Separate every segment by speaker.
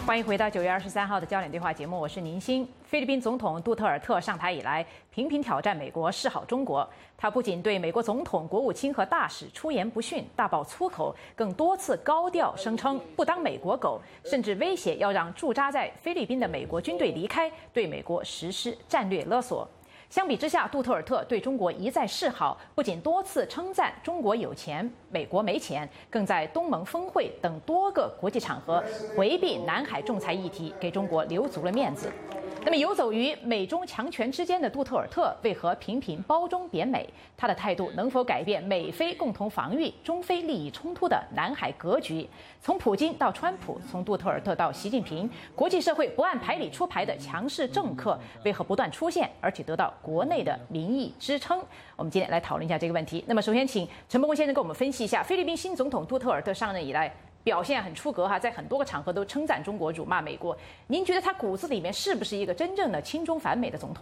Speaker 1: 欢迎回到9月23号的焦点对话节目，我是宁欣。菲律宾总统杜特尔特上台以来，频频挑战美国，示好中国。他不仅对美国总统、国务卿和大使出言不逊、大爆粗口，更多次高调声称不当美国狗，甚至威胁要让驻扎在菲律宾的美国军队离开，对美国实施战略勒索。相比之下，杜特尔特对中国一再示好，不仅多次称赞中国有钱，美国没钱，更在东盟峰会等多个国际场合回避南海仲裁议题，给中国留足了面子。那么游走于美中强权之间的杜特尔特为何频频褒中贬美？他的态度能否改变美菲共同防御中非利益冲突的南海格局？从普京到川普，从杜特尔特到习近平，国际社会不按牌理出牌的强势政客为何不断出现，而且得到国内的民意支撑？我们今天来讨论一下这个问题。那么首先请陈伯公先生给我们分析一下菲律宾新总统杜特尔特上任以来表现很出格哈，在很多个场合都称赞中国、辱骂美国。您觉得他骨子里面是不是一个真正的亲中反美的总统？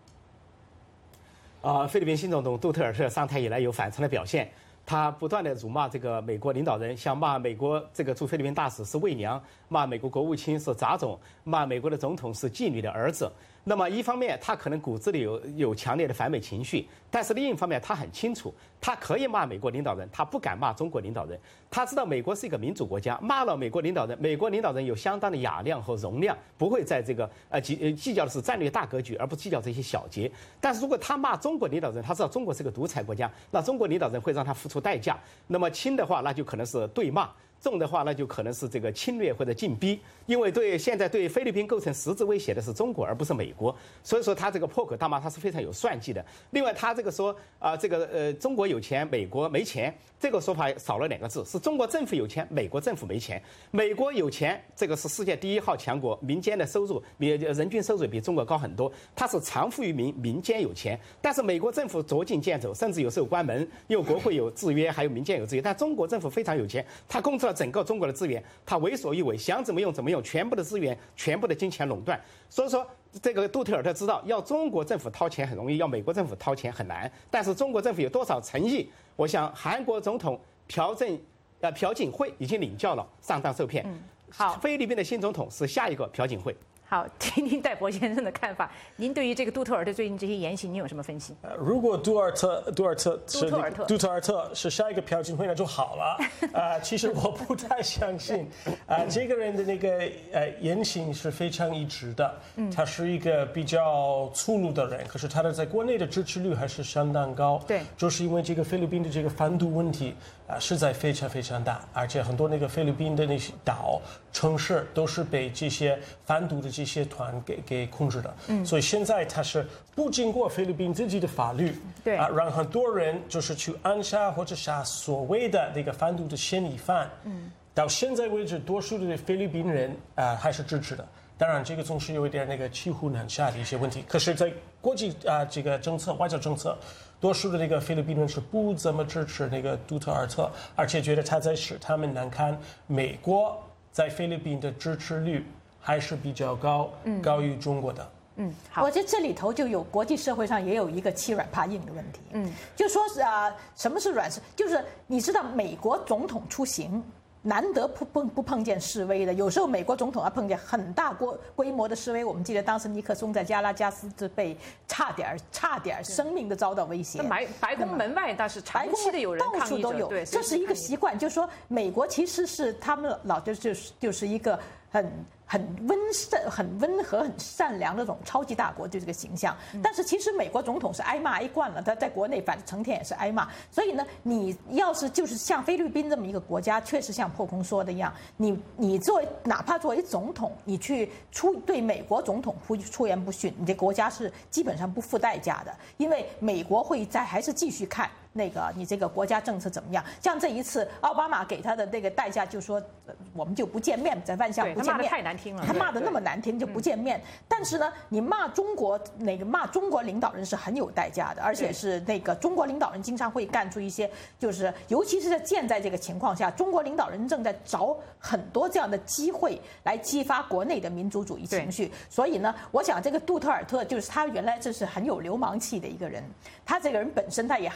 Speaker 2: 菲律宾新总统杜特尔特上台以来有反常的表现，他不断的辱骂这个美国领导人，像骂美国这个驻菲律宾大使是伪娘，骂美国国务卿是杂种，骂美国的总统是妓女的儿子。那么一方面他可能骨子里有强烈的反美情绪，但是另一方面他很清楚，他可以骂美国领导人，他不敢骂中国领导人。他知道美国是一个民主国家，骂了美国领导人，美国领导人有相当的雅量和容量，不会在这个计较的是战略大格局，而不计较这些小节。但是如果他骂中国领导人，他知道中国是个独裁国家，那中国领导人会让他付出代价。那么轻的话，那就可能是对骂。重的话，那就可能是这个侵略或者禁逼，因为现在对菲律宾构成实质威胁的是中国，而不是美国。所以说他这个破口大骂，他是非常有算计的。另外，他这个说中国有钱，美国没钱，这个说法少了2个字，是中国政府有钱，美国政府没钱。美国有钱，这个是世界第1号强国，民间的收入人均收入比中国高很多，它是常富于民，民间有钱。但是美国政府捉襟见肘，甚至有时候关门，因为国会有制约，还有民间有制约。但中国政府非常有钱，他控制了整个中国的资源，他为所欲为，想怎么用怎么用，全部的资源，全部的金钱垄断。所以说，这个杜特尔特知道，要中国政府掏钱很容易，要美国政府掏钱很难。但是中国政府有多少诚意？我想韩国总统朴槿惠已经领教了，上当受骗。
Speaker 1: 好，
Speaker 2: 菲律宾的新总统是下一个朴槿惠。
Speaker 1: 好，听听戴博先生的看法。您对于这个杜特尔特最近这些言行，您有什么分析？
Speaker 3: 如果杜特尔特是下一个朴槿惠，那就好了。其实我不太相信，这个人的那个言行是非常一致的。他是一个比较粗鲁的人，可是他的在国内的支持率还是相当高。
Speaker 1: 对，
Speaker 3: 就是因为这个菲律宾的这个反毒问题实在非常非常大，而且很多那个菲律宾的那些岛城市都是被这些反毒的这些团给控制的。所以现在他是不经过菲律宾自己的法律，
Speaker 1: 对
Speaker 3: 让很多人就是去暗杀或者杀所谓的那个反毒的嫌疑犯。到现在为止，多数的菲律宾人还是支持的。当然，这个总是有一点那个骑虎难下的一些问题。可是，在国际这个政策、外交政策，多数的那个菲律宾人是不怎么支持那个杜特尔特，而且觉得他在使他们难堪。美国在菲律宾的支持率还是比较高，高于中国的。
Speaker 4: 好，我觉得这里头就有国际社会上也有一个欺软怕硬的问题。就说是什么是软是，就是你知道美国总统出行。难得不碰见示威的，有时候美国总统要碰见很大规模的示威。我们记得当时尼克松在加拉加斯就被差点生命的遭到威胁。
Speaker 1: 白宫门外倒是长期的有人抗议者，
Speaker 4: 到处都有。对，这是一个习惯，就是说美国其实是他们老就是一个很温和、很善良的这种超级大国，就这个形象。但是其实美国总统是挨骂挨惯了，他在国内反正成天也是挨骂。所以呢，你要是就是像菲律宾这么一个国家，确实像破空说的一样，你哪怕作为总统，你去对美国总统出言不逊，你这国家是基本上不付代价的，因为美国会还是继续看。那个你这个国家政策怎么样？像这一次奥巴马给他的那个代价，就说我们就不见面，在万象不见面。
Speaker 1: 他骂的太难听了，
Speaker 4: 他骂的那么难听就不见面。但是呢，你骂中国领导人是很有代价的，而且是那个中国领导人经常会干出一些，就是尤其是在现在这个情况下，中国领导人正在找很多这样的机会来激发国内的民族主义情绪。所以呢，我想这个杜特尔特就是他原来这是很有流氓气的一个人，他这个人本身他也很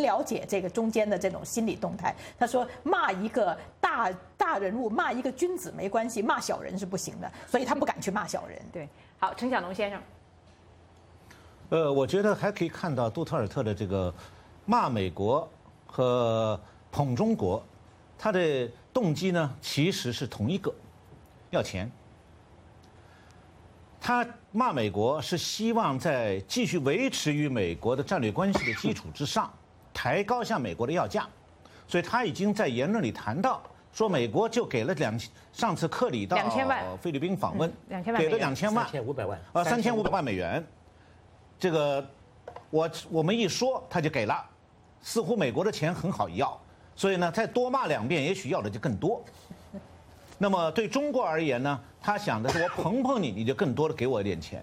Speaker 4: 了解这个中间的这种心理动态。他说骂一个大人物，骂一个君子没关系，骂小人是不行的，所以他不敢去骂小人。
Speaker 1: 对，好，陈小龙先生。
Speaker 5: 我觉得还可以看到杜特尔特的这个骂美国和捧中国，他的动机呢其实是同一个，要钱。他骂美国是希望在继续维持与美国的战略关系的基础之上，抬高向美国的要价，所以他已经在言论里谈到说，美国就给了上次克里到菲律宾访问，给了2000万
Speaker 2: ，3500万
Speaker 5: ，3500万美元。这个我们一说他就给了，似乎美国的钱很好要，所以呢再多骂2遍，也许要的就更多。那么对中国而言呢，他想的是我捧捧你，你就更多的给我一点钱。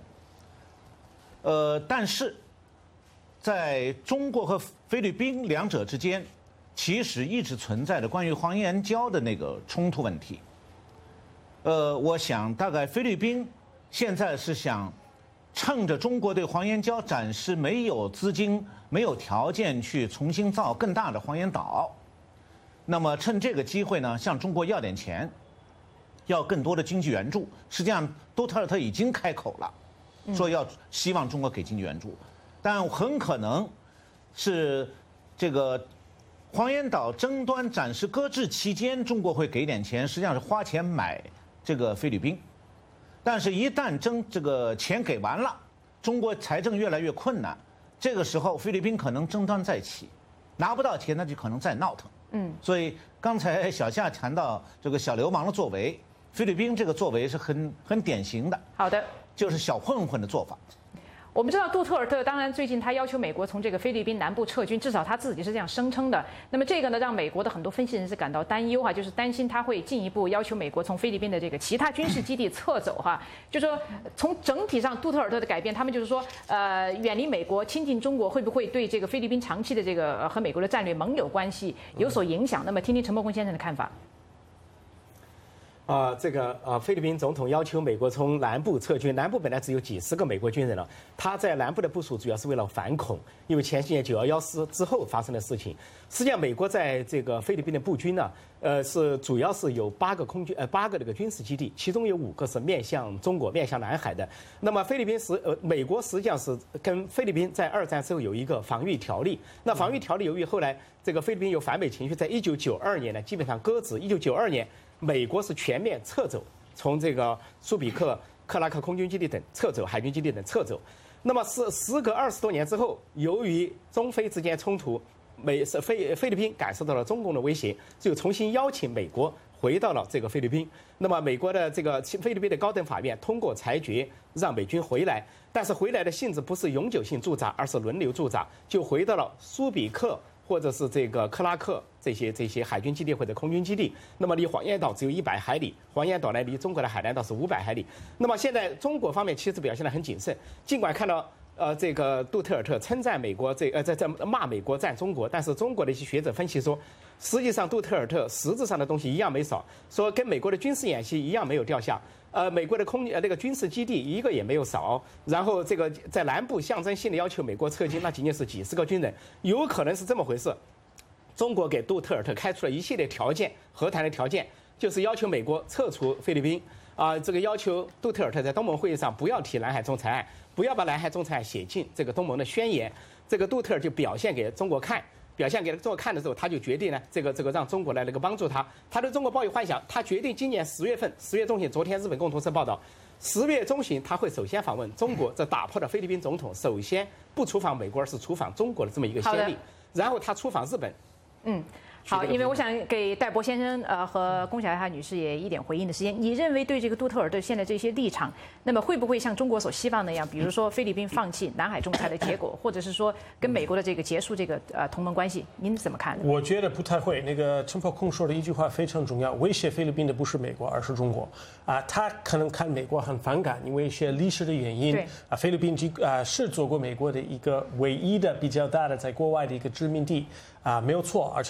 Speaker 5: 但是在中国和菲律宾两者之间，其实一直存在着关于黄岩礁的那个冲突问题。我想大概菲律宾现在是想趁着中国对黄岩礁展示没有资金、没有条件去重新造更大的黄岩岛，那么趁这个机会呢，向中国要点钱，要更多的经济援助。实际上，杜特尔特已经开口了，说要希望中国给经济援助，但很可能是这个黄岩岛争端暂时搁置期间，中国会给点钱，实际上是花钱买这个菲律宾。但是，一旦这个钱给完了，中国财政越来越困难，这个时候菲律宾可能争端再起，拿不到钱，那就可能再闹腾。所以刚才小夏谈到这个小流氓的作为，菲律宾这个作为是很典型的。
Speaker 1: 好的，
Speaker 5: 就是小混混的做法。
Speaker 1: 我们知道杜特尔特，当然最近他要求美国从这个菲律宾南部撤军，至少他自己是这样声称的。那么这个呢，让美国的很多分析人士感到担忧就是担心他会进一步要求美国从菲律宾的这个其他军事基地撤走就说从整体上杜特尔特的改变，他们就是说远离美国，亲近中国，会不会对这个菲律宾长期的这个和美国的战略盟友关系有所影响？那么听听陈伯公先生的看法。
Speaker 2: 菲律宾总统要求美国从南部撤军，南部本来只有几十个美国军人了，他在南部的部署主要是为了反恐，因为前些年911之后发生的事情。实际上，美国在这个菲律宾的布军呢，主要是有8个这个军事基地，其中有5个是面向中国、面向南海的。那么美国实际上是跟菲律宾在2战之后有一个防御条例。那防御条例由于后来这个菲律宾有反美情绪，在1992年呢基本上搁置。1992年。美国是全面撤走，从这个苏比克、克拉克空军基地等撤走，海军基地等撤走。那么时隔20多年之后，由于中菲之间冲突，菲律宾感受到了中共的威胁，就重新邀请美国回到了这个菲律宾。那么美国的这个菲律宾的高等法院通过裁决，让美军回来，但是回来的性质不是永久性驻扎，而是轮流驻扎，就回到了苏比克。或者是这个克拉克这些海军基地或者空军基地，那么离黄岩岛只有100海里，黄岩岛呢离中国的海南岛是500海里。那么现在中国方面其实表现得很谨慎，尽管看到这个杜特尔特称赞美国在骂美国赞中国，但是中国的一些学者分析说，实际上杜特尔特实质上的东西一样没少，说跟美国的军事演习一样没有掉下。美国的那个军事基地一个也没有少，然后这个在南部象征性的要求美国撤军，那仅仅是几十个军人，有可能是这么回事。中国给杜特尔特开出了一系列条件，和谈的条件就是要求美国撤出菲律宾，这个要求杜特尔特在东盟会议上不要提南海仲裁案，不要把南海仲裁案写进这个东盟的宣言。这个杜特尔就表现给中国看。表现给中国看的时候，他就决定呢，这个让中国来帮助他。他对中国抱有幻想，他决定今年10月中旬，昨天日本共同社报道，10月中旬他会首先访问中国，这打破了菲律宾总统首先不出访美国而是出访中国的这么一个先例。然后他出访日本。
Speaker 1: 好，因为我想给戴博先生和龚小亚女士也一点回应的时间。你认为对这个杜特尔特现在这些立场，那么会不会像中国所希望那样，比如说菲律宾放弃南海仲裁的结果，或者是说跟美国的这个结束这个同盟关系？您怎么看呢？
Speaker 3: 我觉得不太会。那个陈伯公说的一句话非常重要，威胁菲律宾的不是美国，而是中国。他可能看美国很反感，因为一些历史的原因。菲律宾是做过美国的一个唯一的比较大的在国外的一个殖民地。没有错，而且那个时候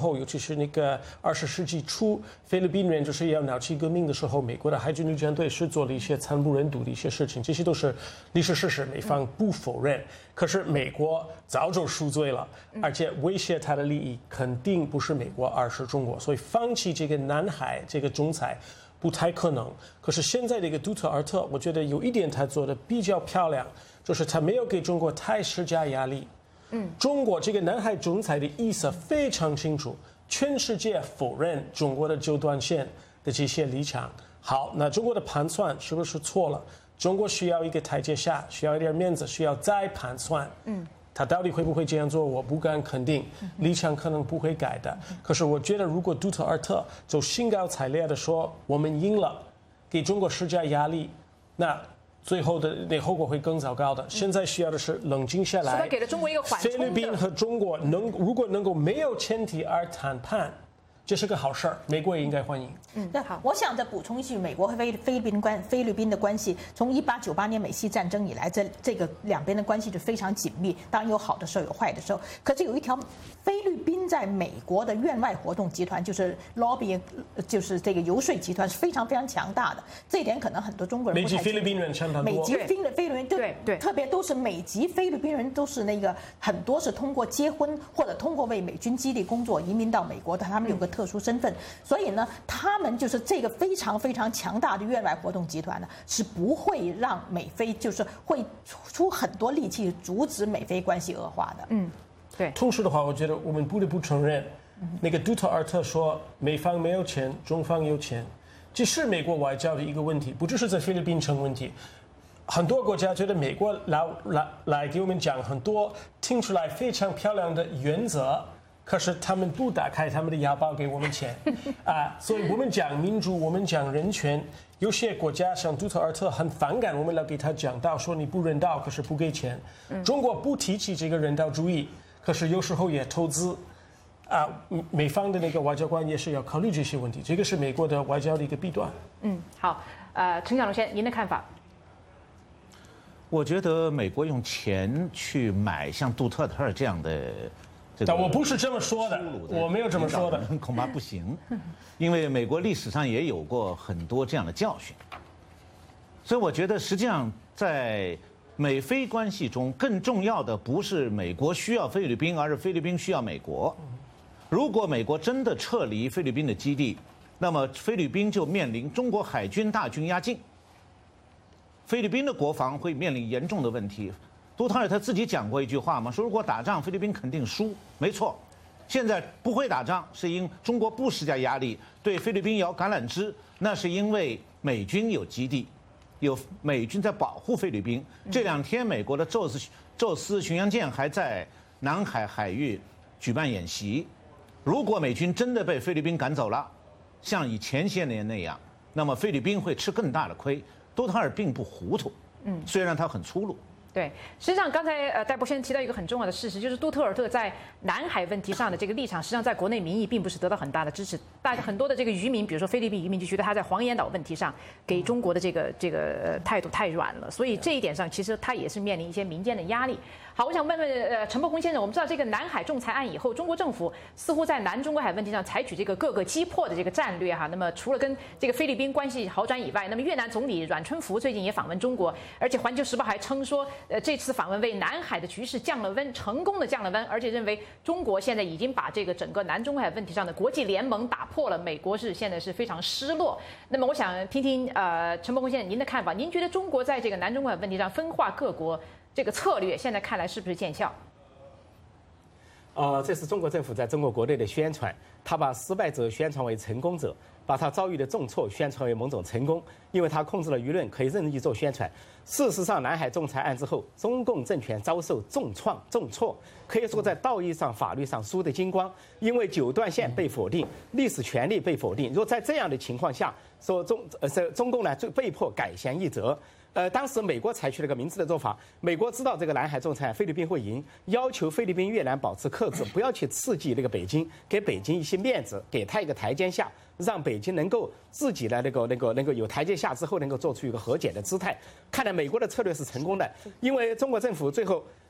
Speaker 3: 候，尤其是那个20世纪初，菲律宾人就是要闹起革命的时候，美国的海军陆战队是做了一些惨不忍睹的一些事情，这些都是历史事实，美方不否认。可是美国早就赎罪了，而且威胁他的利益肯定不是美国，而是中国，所以放弃这个南海这个仲裁不太可能。可是现在这个杜特尔特，我觉得有一点他做的比较漂亮，就是他没有给中国太施加压力。中国这个南海仲裁的意思非常清楚，全世界否认中国的九段线的这些立场。好，那中国的盘算是不是错了？中国需要一个台阶下，需要一点面子，需要再盘算。他到底会不会这样做，我不敢肯定，立场可能不会改的。可是我觉得，如果杜特尔特就兴高采烈地说我们赢了，给中国施加压力，那最后的那后果会更糟糕的。现在需要的是冷静下来。
Speaker 1: 是他给了中国一个缓冲的。
Speaker 3: 菲律宾和中国如果能够没有前提而谈判，这是个好事儿，美国也应该欢迎。
Speaker 4: 那好，我想再补充一句，美国和菲律宾的关系，从1898年美西战争以来，这个两边的关系就非常紧密。当然有好的时候，有坏的时候。可是有一条，菲律宾在美国的院外活动集团，就是 lobby， 就是这个游说集团是非常非常强大的。这一点可能很多中国人不太清楚。
Speaker 3: 美籍菲律宾人相当多。
Speaker 4: 美籍菲律宾对，特别都是美籍菲律宾人，都是那个很多是通过结婚或者通过为美军基地工作移民到美国的，他们有个特殊身份，所以呢，他们就是这个非常非常强大的院外活动集团呢，是不会让美菲就是会出很多力气阻止美菲关系恶化的。
Speaker 1: 对。
Speaker 3: 同时的话，我觉得我们不得不承认，那个杜特尔特说美方没有钱，中方有钱，这是美国外交的一个问题，不只是在菲律宾成问题。很多国家觉得美国来给我们讲很多听出来非常漂亮的原则。可是他们不打开他们的腰包给我们钱，所以我们讲民主，我们讲人权，有些国家像杜特尔特很反感我们来给他讲道，说你不人道，可是不给钱。中国不提起这个人道主义，可是有时候也投资，美方的那个外交官也是要考虑这些问题，这个是美国的外交的一个弊端。
Speaker 1: 好，陈小龙先生，您的看法？
Speaker 5: 我觉得美国用钱去买像杜特尔这样的。
Speaker 3: 但我不是这么说的，我没有这么说的，
Speaker 5: 恐怕不行，因为美国历史上也有过很多这样的教训，所以我觉得实际上在美菲关系中，更重要的不是美国需要菲律宾，而是菲律宾需要美国。如果美国真的撤离菲律宾的基地，那么菲律宾就面临中国海军大军压境，菲律宾的国防会面临严重的问题。杜特尔特自己讲过一句话嘛，说如果打仗，菲律宾肯定输。没错，现在不会打仗，是因中国不施加压力，对菲律宾摇橄榄枝，那是因为美军有基地，有美军在保护菲律宾。这2天，美国的宙斯巡洋舰还在南海海域举办演习。如果美军真的被菲律宾赶走了，像以前些年那样，那么菲律宾会吃更大的亏。杜特尔并不糊涂，虽然他很粗鲁。
Speaker 1: 对，实际上刚才戴博先生提到一个很重要的事实，就是杜特尔特在南海问题上的这个立场，实际上在国内民意并不是得到很大的支持。大家很多的这个渔民，比如说菲律宾渔民，就觉得他在黄岩岛问题上给中国的这个态度太软了，所以这一点上其实他也是面临一些民间的压力。好，我想问问陈伯宏先生，我们知道这个南海仲裁案以后，中国政府似乎在南中国海问题上采取这个各个击破的这个战略哈。那么除了跟这个菲律宾关系好转以外，那么越南总理阮春福最近也访问中国，而且《环球时报》还称说，这次访问为南海的局势降了温，成功的降了温，而且认为中国现在已经把这个整个南中国海问题上的国际联盟打破了，美国现在是非常失落。那么我想听听陈伯宏先生您的看法，您觉得中国在这个南中国海问题上分化各国这个策略，现在看来是不是见效？
Speaker 2: 这是中国政府在中国国内的宣传，他把失败者宣传为成功者，把他遭遇的重挫宣传为某种成功，因为他控制了舆论，可以任意做宣传。事实上，南海仲裁案之后，中共政权遭受重挫，可以说在道义上、法律上输得精光，因为九段线被否定，历史权利被否定。如果在这样的情况下，说中共呢就被迫改弦易辙。当时美国采取了个明智的做法，美国知道这个南海仲裁菲律宾会赢，要求菲律宾、越南保持克制，不要去刺激那个北京，给北京一些面子，给他一个台阶下，让北京能够自己的能够有台阶下之后，能够做出一个和解的姿态。看来美国的策略是成功的，因为中国政府最后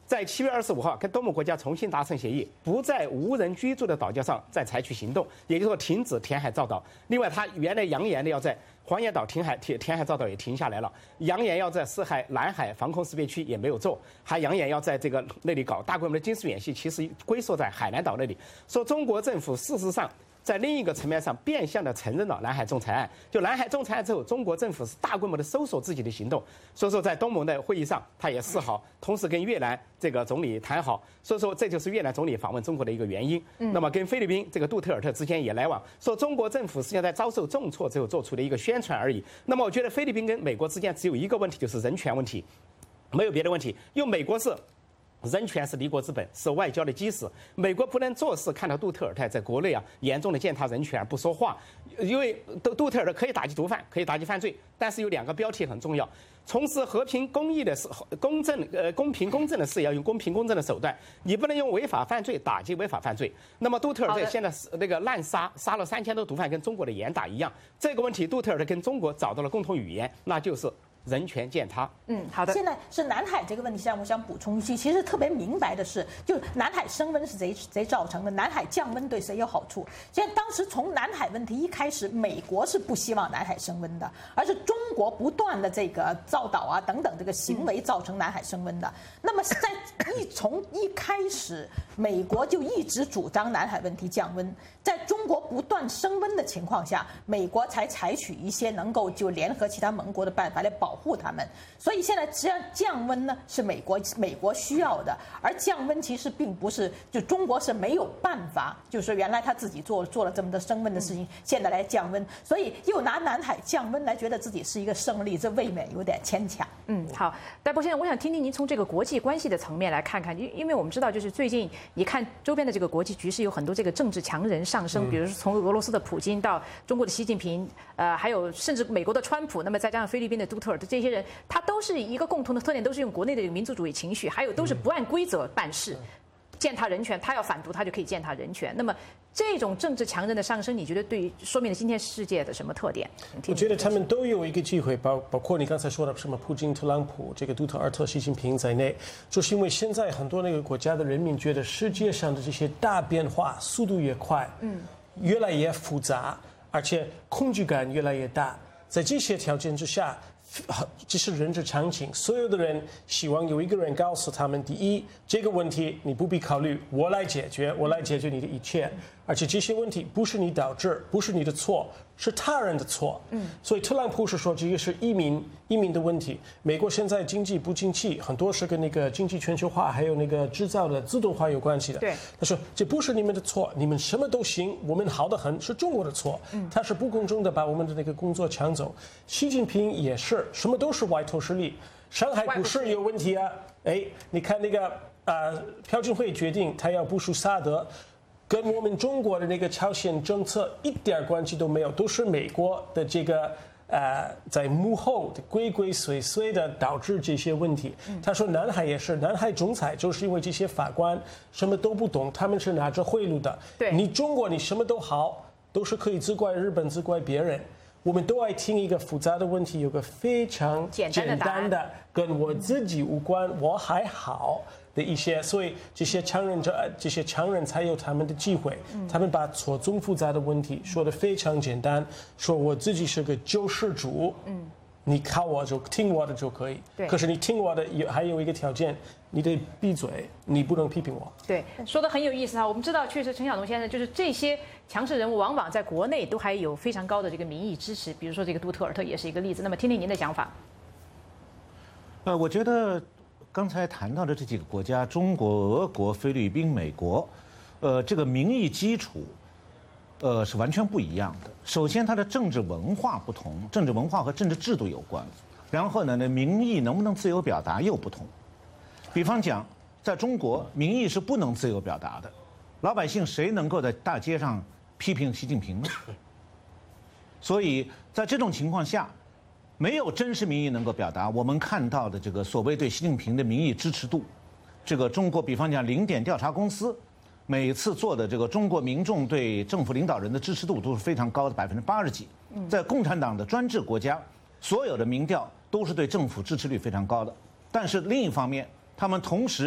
Speaker 2: 在7月25号跟东盟国家重新达成协议，不在无人居住的岛礁上再采取行动，也就是说停止填海造岛。另外，他原来扬言的要在黄岩岛填海造岛也停下来了，扬言要在南海防空识别区也没有做，还扬言要在那里搞大规模的军事演习，其实龟缩在海南岛那里。说中国政府事实上在另一个层面上变相的承认了南海仲裁案。就南海仲裁案之后，中国政府是大规模的收缩自己的行动。所以说，在东盟的会议上，他也示好，同时跟越南这个总理谈好。所以说，这就是越南总理访问中国的一个原因。那么跟菲律宾这个杜特尔特之间也来往，说中国政府实际上在遭受重挫之后做出的一个宣传而已。那么我觉得菲律宾跟美国之间只有一个问题，就是人权问题，没有别的问题。因为美国是。人权是立国之本，是外交的基石。美国不能坐视看到杜特尔特在国内严重的践踏人权不说话，因为杜特尔特可以打击毒贩，可以打击犯罪，但是有2个标题很重要：从事和平公益的公平公正的事，要用公平公正的手段，你不能用违法犯罪打击违法犯罪。那么杜特尔特现在那个滥杀了3000多毒贩，跟中国的严打一样。这个问题，杜特尔特跟中国找到了共同语言，那就是人权践踏。
Speaker 1: 好的。
Speaker 4: 现在是南海这个问题上，我想补充一句，其实特别明白的是，就南海升温是谁造成的？南海降温对谁有好处？现在当时从南海问题一开始，美国是不希望南海升温的，而是中国不断的这个造岛啊等等这个行为造成南海升温的。那么从一开始，美国就一直主张南海问题降温，在中国不断升温的情况下，美国才采取一些能够就联合其他盟国的办法来保护他们。所以现在实际上降温呢是美国需要的，而降温其实并不是就中国是没有办法，就是原来他自己做了这么多升温的事情，现在来降温，所以又拿南海降温来觉得自己是一个胜利，这未免有点牵强。
Speaker 1: 好，戴博先生，我想听听您从这个国际关系的层面来看看，因为我们知道，就是最近你看周边的这个国际局势有很多这个政治强人上升，比如说从俄罗斯的普京到中国的习近平，还有甚至美国的川普，那么再加上菲律宾的杜特尔特，这些人他都是一个共同的特点，都是用国内的这个民族主义情绪，还有都是不按规则办事。践踏人权，他要反毒，他就可以践踏人权。那么这种政治强人的上升，你觉得说明了今天世界的什么特点？
Speaker 3: 我觉得他们都有一个机会，包括你刚才说的什么普京、特朗普、这个杜特尔特、习近平在内，就是因为现在很多那个国家的人民觉得世界上的这些大变化速度越快，越来越复杂，而且恐惧感越来越大。在这些条件之下，这是人之常情，所有的人希望有一个人告诉他们：第一，这个问题你不必考虑，我来解决你的一切。而且这些问题不是你导致，不是你的错，是他人的错。所以特朗普是说这个是移民的问题。美国现在经济不景气，很多是跟那个经济全球化还有那个制造的自动化有关系的。
Speaker 1: 对，
Speaker 3: 他说这不是你们的错，你们什么都行，我们好得很，是中国的错。他是不公正的把我们的那个工作抢走。习近平也是，什么都是外头势力。上海不是有问题啊？你看那个朴槿惠决定他要部署萨德。跟我们中国的那个朝鲜政策一点关系都没有，都是美国的这个在幕后的鬼鬼祟祟的导致这些问题。他说南海也是，南海仲裁就是因为这些法官什么都不懂，他们是拿着贿赂的。你中国你什么都好，都是可以责怪日本责怪别人。我们都爱听一个复杂的问题，有个非常简单的跟我自己无关，我还好的一些，所以这些强人才有他们的机会。他们把错综复杂的问题说得非常简单，说我自己是个救世主，你靠我就听我的就可以。可是你听我的还有一个条件，你得闭嘴，你不能批评我。
Speaker 1: 对，说得很有意思哈。我们知道，确实陈晓东先生就是这些强势人物，往往在国内都还有非常高的这个民意支持。比如说这个杜特尔特也是一个例子。那么听听您的想法。
Speaker 5: 我觉得刚才谈到的这几个国家，中国、俄国、菲律宾、美国，这个民意基础，是完全不一样的。首先，它的政治文化不同，政治文化和政治制度有关。然后呢，民意能不能自由表达又不同。比方讲，在中国，民意是不能自由表达的，老百姓谁能够在大街上批评习近平呢？所以在这种情况下，没有真实民意能够表达。我们看到的这个所谓对习近平的民意支持度，这个中国比方讲零点调查公司每次做的这个中国民众对政府领导人的支持度都是非常高的，80%几。在共产党的专制国家，所有的民调都是对政府支持率非常高的。但是另一方面，他们同时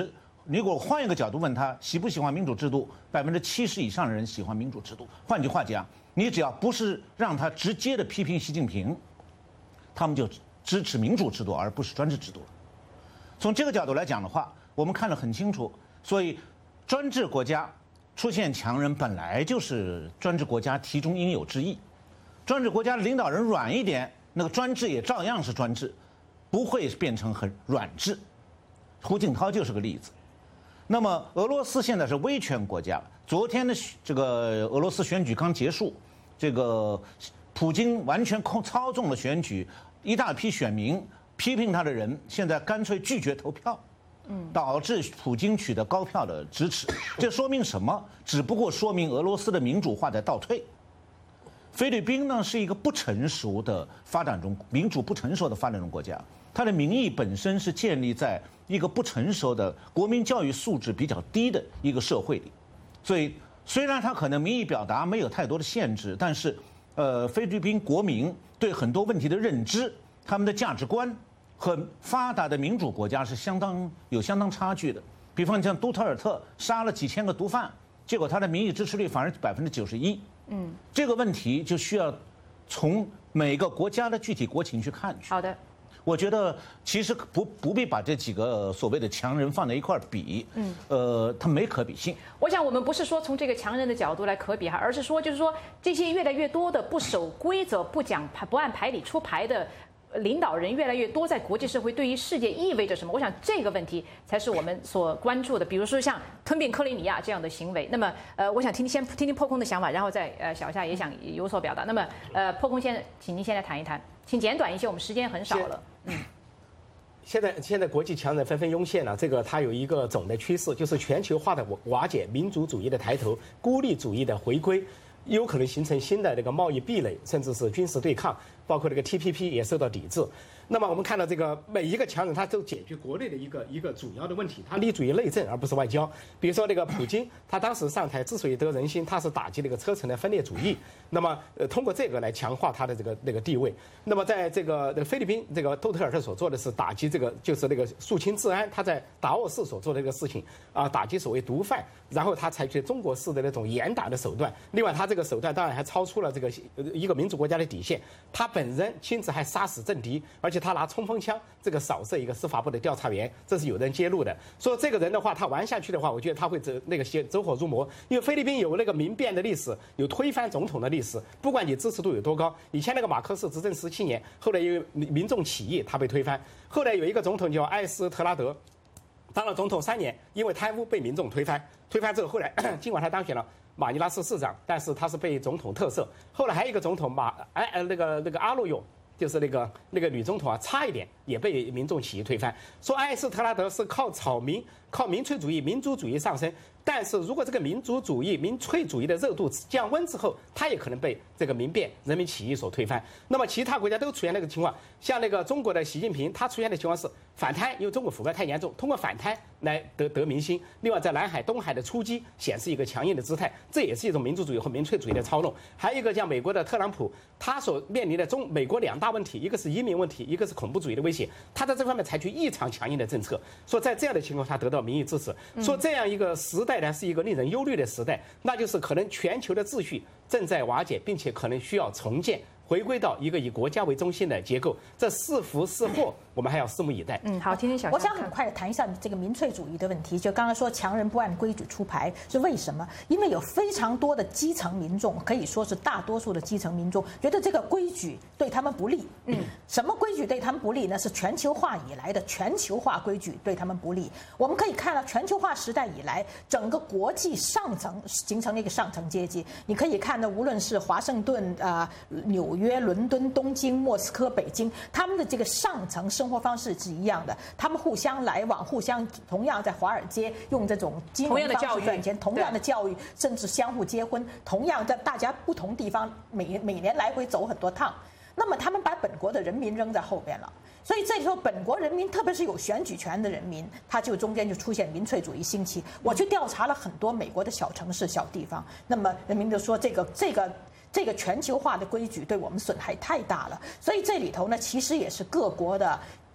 Speaker 5: 如果换一个角度问他喜不喜欢民主制度，70%以上的人喜欢民主制度。换句话讲，你只要不是让他直接的批评习近平，他们就支持民主制度，而不是专制制度。从这个角度来讲的话，我们看得很清楚。所以，专制国家出现强人，本来就是专制国家题中应有之义。专制国家的领导人软一点，那个专制也照样是专制，不会变成很软制。胡锦涛就是个例子。那么，俄罗斯现在是威权国家。昨天的这个俄罗斯选举刚结束，这个普京完全操纵了选举，一大批选民批评他的人现在干脆拒绝投票，导致普京取得高票的支持。这说明什么？只不过说明俄罗斯的民主化在倒退。菲律宾呢是一个不成熟的发展中民主不成熟的发展中国家，它的民意本身是建立在一个不成熟的国民教育素质比较低的一个社会里，所以虽然它可能民意表达没有太多的限制，但是菲律宾国民对很多问题的认知，他们的价值观和发达的民主国家是相当差距的。比方像杜特尔特杀了几千个毒贩，结果他的民意支持率反而91%。这个问题就需要从每个国家的具体国情去看去。
Speaker 1: 好的。
Speaker 5: 我觉得其实不必把这几个所谓的强人放在一块儿比，它没可比性。
Speaker 1: 我想我们不是说从这个强人的角度来可比哈，而是说就是说这些越来越多的不守规则、不按牌理出牌的领导人越来越多，在国际社会对于世界意味着什么？我想这个问题才是我们所关注的。比如说像吞并克里米亚这样的行为，那么我想先听听破空的想法，然后再小夏也想有所表达。那么破空先，请您先来谈一谈，请简短一些，我们时间很少了。
Speaker 2: 现在国际强人纷纷涌现了，这个它有一个总的趋势，就是全球化的瓦解，民族主义的抬头，孤立主义的回归，有可能形成新的这个贸易壁垒，甚至是军事对抗，包括这个 TPP 也受到抵制。那么我们看到这个每一个强人，他都解决国内的一个主要的问题，他立足于内政而不是外交。比如说那个普京，他当时上台之所以得人心，他是打击那个车臣的分裂主义，那么通过这个来强化他的那个地位。那么在这个菲律宾，这个杜特尔特所做的是打击这个就是那个肃清治安，他在达沃市所做的这个事情啊，打击所谓毒贩，然后他采取中国式的那种严打的手段。另外，他这个手段当然还超出了这个一个民主国家的底线，他本人亲自还杀死政敌，而且他拿冲锋枪这个扫射一个司法部的调查员，这是有人揭露的。说这个人的话，他玩下去的话，我觉得他会走火入魔。因为菲律宾有那个民变的历史，有推翻总统的历史，不管你支持度有多高。以前那个马克思执政17年，后来因为民众起义，他被推翻。后来有一个总统叫艾斯特拉德，当了总统3年，因为贪污被民众推翻。推翻之后，后来尽管他当选了马尼拉市市长，但是他是被总统特赦。后来还有一个总统那个阿洛勇。就是那个女总统啊，差一点也被民众起义推翻。说艾斯特拉德是靠民粹主义、民族主义上升，但是如果这个民族主义、民粹主义的热度降温之后，它也可能被这个民变、人民起义所推翻。那么其他国家都出现那个情况，像那个中国的习近平，他出现的情况是反贪，因为中国腐败太严重，通过反贪来得民心。另外，在南海、东海的出击显示一个强硬的姿态，这也是一种民族主义和民粹主义的操弄。还有一个像美国的特朗普，他所面临的美国2大问题，一个是移民问题，一个是恐怖主义的威胁，他在这方面采取异常强硬的政策。说在这样的情况下得到民意支持，说这样一个时代呢是一个令人忧虑的时代，那就是可能全球的秩序正在瓦解，并且可能需要重建。回归到一个以国家为中心的结构，这是福是祸，我们还要拭目以待。
Speaker 1: 好，听听小夏。
Speaker 4: 我想很快谈一下这个民粹主义的问题。就刚才说强人不按规矩出牌是为什么？因为有非常多的基层民众，可以说是大多数的基层民众，觉得这个规矩对他们不利。什么规矩对他们不利呢？是全球化以来的全球化规矩对他们不利。我们可以看到全球化时代以来，整个国际上层形成了一个上层阶级。你可以看到，无论是华盛顿、纽约、伦敦、东京、莫斯科、北京，他们的这个上层生活方式是一样的，他们互相来往，同样在华尔街用这种金融方式赚钱，同样的教育，甚至相互结婚，同样在大家不同地方每年来回走很多趟。那么他们把本国的人民扔在后边了，所以这时候本国人民，特别是有选举权的人民，他就中间就出现民粹主义兴起。我去调查了很多美国的小城市、小地方，那么人民就说这个全球化的规矩对我们损害太大了，所以这里头呢，其实也是各国的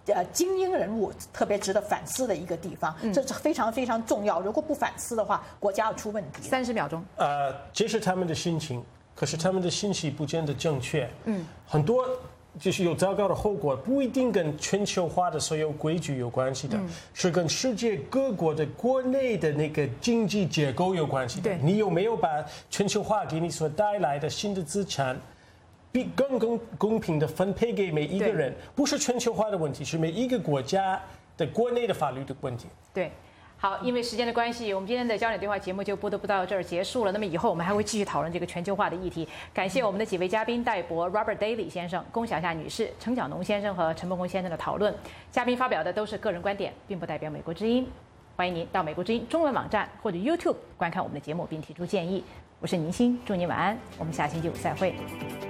Speaker 4: 精英人物特别值得反思的一个地方，这是非常非常重要。如果不反思的话，国家要出问题。
Speaker 1: 30秒钟。
Speaker 3: 这是他们的心情，可是他们的信息不见得正确。很多就是有糟糕的后果，不一定跟全球化的所有规矩有关系的，是跟世界各国的国内的那个经济结构有关系的。你有没有把全球化给你所带来的新的资产？更公平的分配给每一个人，不是全球化的问题，是每一个国家的国内的法律的问题。
Speaker 1: 对，好，因为时间的关系，我们今天的焦点对话节目就不得不到这儿结束了。那么以后我们还会继续讨论这个全球化的议题。感谢我们的几位嘉宾戴博 Robert Daly 先生、龚小夏女士、程晓农先生和陈伯宏先生的讨论。嘉宾发表的都是个人观点，并不代表美国之音。欢迎您到美国之音中文网站或者 YouTube 观看我们的节目，并提出建议。我是宁欣，祝您晚安，我们下星期五再会。